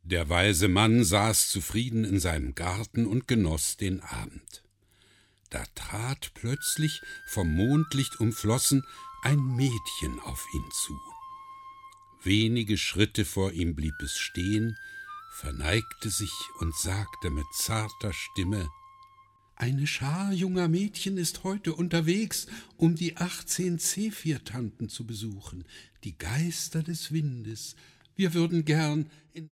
Der weise Mann saß zufrieden in seinem Garten und genoss den Abend. Da trat plötzlich, vom Mondlicht umflossen, ein Mädchen auf ihn zu. Wenige Schritte vor ihm blieb es stehen, verneigte sich und sagte mit zarter Stimme: »Eine Schar junger Mädchen ist heute unterwegs, um die 18 Zephyrtanten zu besuchen, die Geister des Windes. Wir würden gern in